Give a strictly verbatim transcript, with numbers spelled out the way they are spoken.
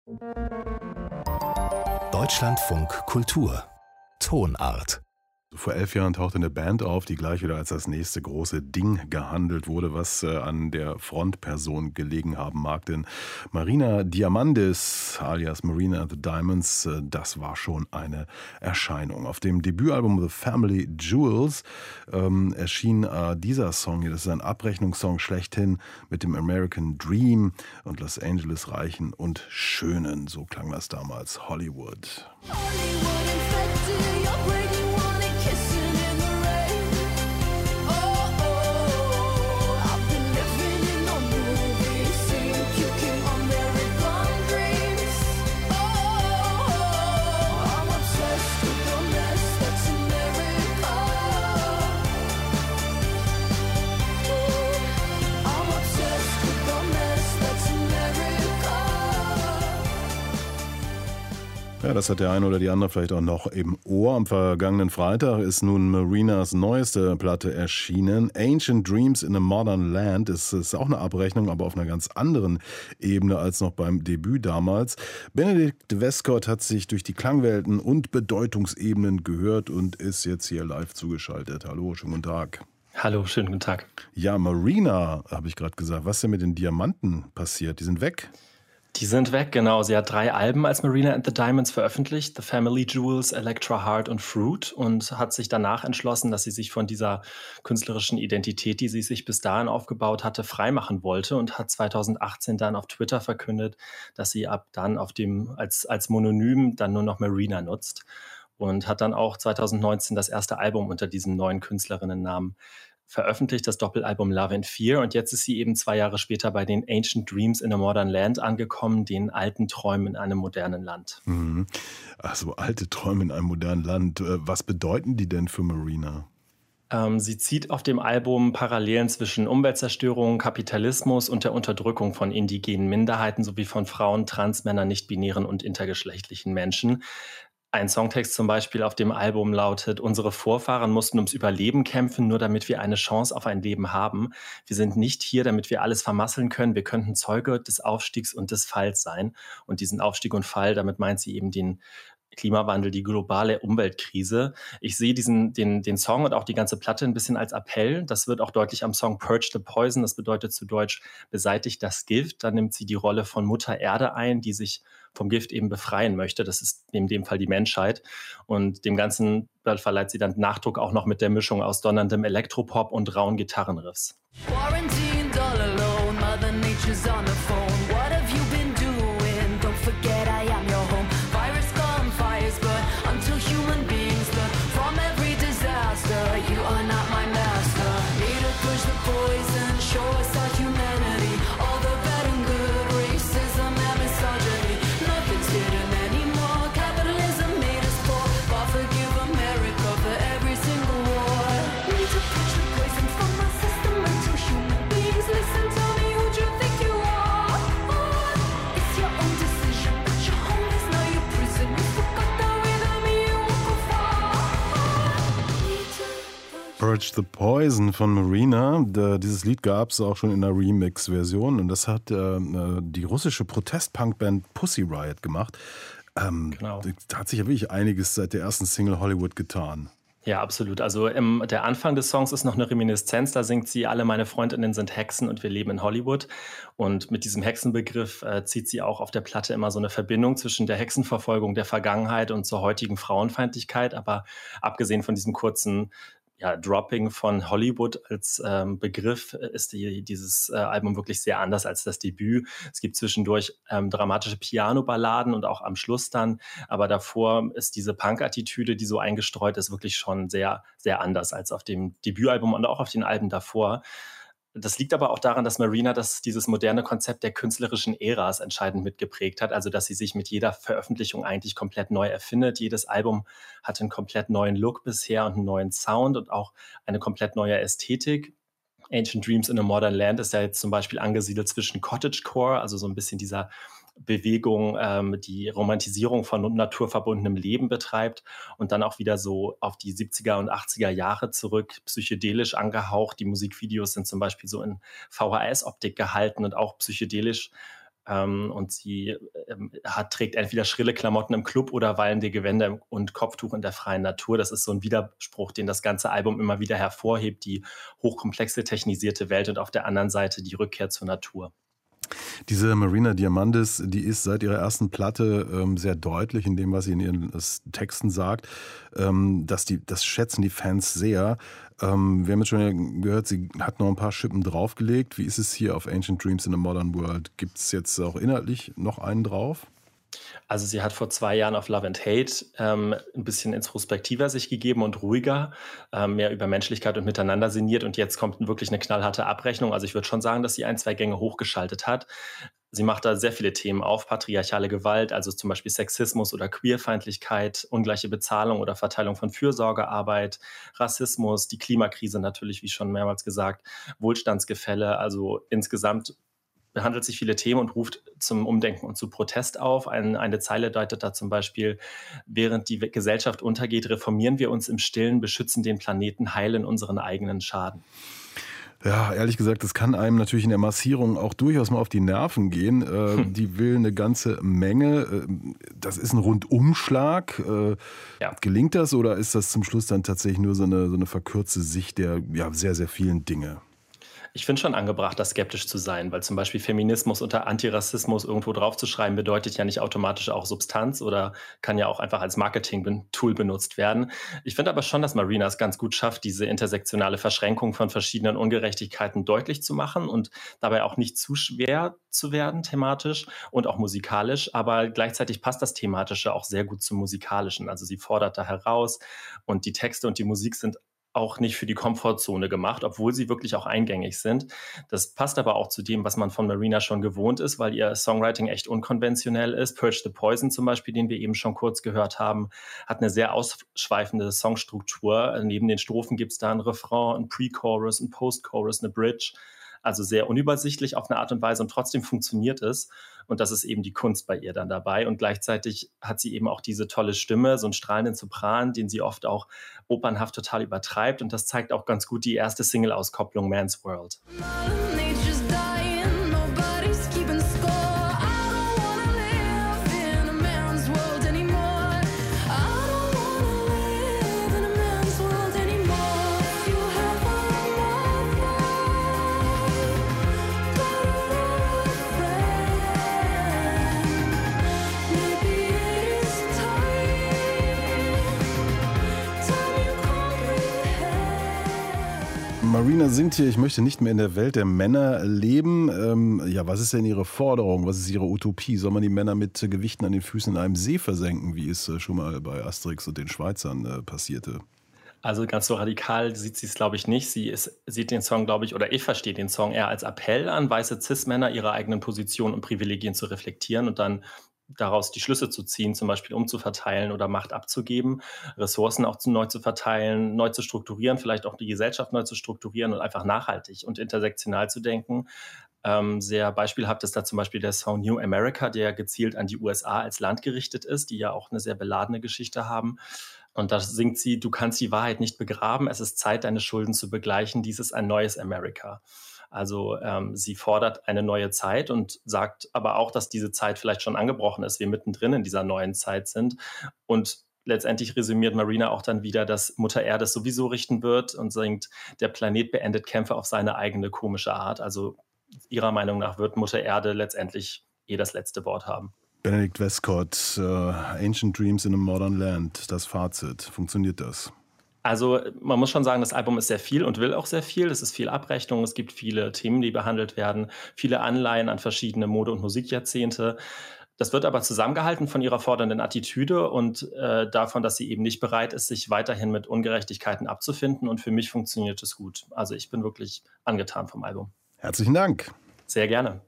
Deutschlandfunk Kultur Tonart. Vor elf Jahren tauchte eine Band auf, die gleich wieder als das nächste große Ding gehandelt wurde, was äh, an der Frontperson gelegen haben mag. Denn Marina Diamandis, alias Marina and the Diamonds, äh, das war schon eine Erscheinung. Auf dem Debütalbum The Family Jewels ähm, erschien äh, dieser Song hier. Das ist ein Abrechnungssong schlechthin mit dem American Dream und Los Angeles Reichen und Schönen. So klang das damals. Hollywood. Hollywood infected, you're breaking. Ja, das hat der eine oder die andere vielleicht auch noch im Ohr. Am vergangenen Freitag ist nun Marinas neueste Platte erschienen. Ancient Dreams in a Modern Land. Es ist auch eine Abrechnung, aber auf einer ganz anderen Ebene als noch beim Debüt damals. Benedikt Westcott hat sich durch die Klangwelten und Bedeutungsebenen gehört und ist jetzt hier live zugeschaltet. Hallo, schönen guten Tag. Hallo, schönen guten Tag. Ja, Marina, habe ich gerade gesagt. Was ist denn mit den Diamanten passiert? Die sind weg? Die sind weg, genau. Sie hat drei Alben als Marina and the Diamonds veröffentlicht. The Family Jewels, Electra Heart und Fruit. Und hat sich danach entschlossen, dass sie sich von dieser künstlerischen Identität, die sie sich bis dahin aufgebaut hatte, freimachen wollte. Und hat zweitausendachtzehn dann auf Twitter verkündet, dass sie ab dann auf dem, als, als Mononym dann nur noch Marina nutzt. Und hat dann auch zweitausendneunzehn das erste Album unter diesem neuen Künstlerinnennamen veröffentlicht, das Doppelalbum Love and Fear. Und jetzt ist sie eben zwei Jahre später bei den Ancient Dreams in a Modern Land angekommen, den alten Träumen in einem modernen Land. Mhm. Also alte Träume in einem modernen Land. Was bedeuten die denn für Marina? Ähm, sie zieht auf dem Album Parallelen zwischen Umweltzerstörung, Kapitalismus und der Unterdrückung von indigenen Minderheiten sowie von Frauen, Transmännern, nicht-binären und intergeschlechtlichen Menschen. Ein Songtext zum Beispiel auf dem Album lautet: Unsere Vorfahren mussten ums Überleben kämpfen, nur damit wir eine Chance auf ein Leben haben. Wir sind nicht hier, damit wir alles vermasseln können. Wir könnten Zeuge des Aufstiegs und des Falls sein. Und diesen Aufstieg und Fall, damit meint sie eben den Klimawandel, die globale Umweltkrise. Ich sehe diesen, den, den Song und auch die ganze Platte ein bisschen als Appell. Das wird auch deutlich am Song Purge the Poison. Das bedeutet zu Deutsch, beseitigt das Gift. Dann nimmt sie die Rolle von Mutter Erde ein, die sich vom Gift eben befreien möchte. Das ist in dem Fall die Menschheit. Und dem Ganzen verleiht sie dann Nachdruck auch noch mit der Mischung aus donnerndem Elektropop und rauen Gitarrenriffs. Quarantined all alone, Mother Nature's on the phone. What have you been doing? Don't forget I am your home. Virus gone, fires burn, until human beings learn from every disaster. You are not my master. Need to push the poison, show us our humanity. All the bad and good, racism and misogyny. Nothing's hidden anymore. Capitalism made us poor. God forgive America for every single war. Need to push the poison from my system until human beings listen. Tell me who you think you are. Oh, it's your own decision, but your home is now your prison. You forgot that without me you won't go far. Need to push. Purge the Poison von Marina. Da, dieses Lied gab es auch schon in einer Remix-Version und das hat äh, die russische Protest-Punk-Band Pussy Riot gemacht. Ähm, Genau. Da hat sich ja wirklich einiges seit der ersten Single Hollywood getan. Ja, absolut. Also ähm, der Anfang des Songs ist noch eine Reminiszenz. Da singt sie: Alle meine Freundinnen sind Hexen und wir leben in Hollywood. Und mit diesem Hexenbegriff äh, zieht sie auch auf der Platte immer so eine Verbindung zwischen der Hexenverfolgung der Vergangenheit und zur heutigen Frauenfeindlichkeit. Aber abgesehen von diesem kurzen ja, Dropping von Hollywood als ähm, Begriff ist die, dieses äh, Album wirklich sehr anders als das Debüt. Es gibt zwischendurch ähm, dramatische Piano-Balladen und auch am Schluss dann, aber davor ist diese Punk-Attitüde, die so eingestreut ist, wirklich schon sehr, sehr anders als auf dem Debütalbum und auch auf den Alben davor. Das liegt aber auch daran, dass Marina das, dieses moderne Konzept der künstlerischen Äras entscheidend mitgeprägt hat. Also, dass sie sich mit jeder Veröffentlichung eigentlich komplett neu erfindet. Jedes Album hat einen komplett neuen Look bisher und einen neuen Sound und auch eine komplett neue Ästhetik. Ancient Dreams in a Modern Land ist ja jetzt zum Beispiel angesiedelt zwischen Cottagecore, also so ein bisschen dieser Bewegung, ähm, die Romantisierung von naturverbundenem Leben betreibt und dann auch wieder so auf die siebziger und achtziger Jahre zurück, psychedelisch angehaucht. Die Musikvideos sind zum Beispiel so in V H S-Optik gehalten und auch psychedelisch Ähm, und sie ähm, hat, trägt entweder schrille Klamotten im Club oder wallende Gewänder und Kopftuch in der freien Natur. Das ist so ein Widerspruch, den das ganze Album immer wieder hervorhebt, die hochkomplexe, technisierte Welt und auf der anderen Seite die Rückkehr zur Natur. Diese Marina Diamandis, die ist seit ihrer ersten Platte ähm, sehr deutlich in dem, was sie in ihren äh, Texten sagt. Ähm, dass die, das schätzen die Fans sehr. Ähm, wir haben jetzt schon gehört, sie hat noch ein paar Schippen draufgelegt. Wie ist es hier auf Ancient Dreams in a Modern World? Gibt es jetzt auch inhaltlich noch einen drauf? Also sie hat vor zwei Jahren auf Love and Hate ähm, ein bisschen introspektiver sich gegeben und ruhiger, ähm, mehr über Menschlichkeit und Miteinander sinniert und jetzt kommt wirklich eine knallharte Abrechnung. Also ich würde schon sagen, dass sie ein, zwei Gänge hochgeschaltet hat. Sie macht da sehr viele Themen auf, patriarchale Gewalt, also zum Beispiel Sexismus oder Queerfeindlichkeit, ungleiche Bezahlung oder Verteilung von Fürsorgearbeit, Rassismus, die Klimakrise natürlich, wie schon mehrmals gesagt, Wohlstandsgefälle, also insgesamt behandelt sich viele Themen und ruft zum Umdenken und zu Protest auf. Ein, eine Zeile deutet da zum Beispiel: Während die Gesellschaft untergeht, reformieren wir uns im Stillen, beschützen den Planeten, heilen unseren eigenen Schaden. Ja, ehrlich gesagt, das kann einem natürlich in der Massierung auch durchaus mal auf die Nerven gehen. Äh, hm. Die will eine ganze Menge. Das ist ein Rundumschlag. Äh, ja. Gelingt das oder ist das zum Schluss dann tatsächlich nur so eine, so eine verkürzte Sicht der ja, sehr, sehr vielen Dinge? Ich finde schon angebracht, da skeptisch zu sein, weil zum Beispiel Feminismus unter Antirassismus irgendwo draufzuschreiben, bedeutet ja nicht automatisch auch Substanz oder kann ja auch einfach als Marketing-Tool benutzt werden. Ich finde aber schon, dass Marina es ganz gut schafft, diese intersektionale Verschränkung von verschiedenen Ungerechtigkeiten deutlich zu machen und dabei auch nicht zu schwer zu werden thematisch und auch musikalisch, aber gleichzeitig passt das Thematische auch sehr gut zum Musikalischen. Also sie fordert da heraus und die Texte und die Musik sind auch nicht für die Komfortzone gemacht, obwohl sie wirklich auch eingängig sind. Das passt aber auch zu dem, was man von Marina schon gewohnt ist, weil ihr Songwriting echt unkonventionell ist. Purge the Poison zum Beispiel, den wir eben schon kurz gehört haben, hat eine sehr ausschweifende Songstruktur. Neben den Strophen gibt es da ein Refrain, ein Pre-Chorus, ein Post-Chorus, eine Bridge. Also sehr unübersichtlich auf eine Art und Weise und trotzdem funktioniert es. Und das ist eben die Kunst bei ihr dann dabei. Und gleichzeitig hat sie eben auch diese tolle Stimme, so einen strahlenden Sopran, den sie oft auch opernhaft total übertreibt. Und das zeigt auch ganz gut die erste Single-Auskopplung Man's World. Marina singt hier, ich möchte nicht mehr in der Welt der Männer leben. Ähm, ja, was ist denn ihre Forderung? Was ist ihre Utopie? Soll man die Männer mit Gewichten an den Füßen in einem See versenken, wie es äh, schon mal bei Asterix und den Schweizern äh, passierte? Also ganz so radikal sieht sie es, glaube ich, nicht. Sie ist, sieht den Song, glaube ich, oder ich verstehe den Song eher als Appell an weiße Cis-Männer, ihre eigenen Positionen und Privilegien zu reflektieren und dann daraus die Schlüsse zu ziehen, zum Beispiel umzuverteilen oder Macht abzugeben, Ressourcen auch zu, neu zu verteilen, neu zu strukturieren, vielleicht auch die Gesellschaft neu zu strukturieren und einfach nachhaltig und intersektional zu denken. Ähm, sehr beispielhaft ist da zum Beispiel der Song New America, der gezielt an die U S A als Land gerichtet ist, die ja auch eine sehr beladene Geschichte haben. Und da singt sie: Du kannst die Wahrheit nicht begraben, es ist Zeit, deine Schulden zu begleichen, dies ist ein neues Amerika. Also ähm, sie fordert eine neue Zeit und sagt aber auch, dass diese Zeit vielleicht schon angebrochen ist, wir mittendrin in dieser neuen Zeit sind. Und letztendlich resümiert Marina auch dann wieder, dass Mutter Erde es sowieso richten wird und singt: Der Planet beendet Kämpfe auf seine eigene komische Art. Also ihrer Meinung nach wird Mutter Erde letztendlich eh das letzte Wort haben. Benedikt Westcott, uh, Ancient Dreams in a Modern Land, das Fazit. Funktioniert das? Also man muss schon sagen, das Album ist sehr viel und will auch sehr viel. Es ist viel Abrechnung, es gibt viele Themen, die behandelt werden, viele Anleihen an verschiedene Mode- und Musikjahrzehnte. Das wird aber zusammengehalten von ihrer fordernden Attitüde und äh, davon, dass sie eben nicht bereit ist, sich weiterhin mit Ungerechtigkeiten abzufinden. Und für mich funktioniert es gut. Also ich bin wirklich angetan vom Album. Herzlichen Dank. Sehr gerne.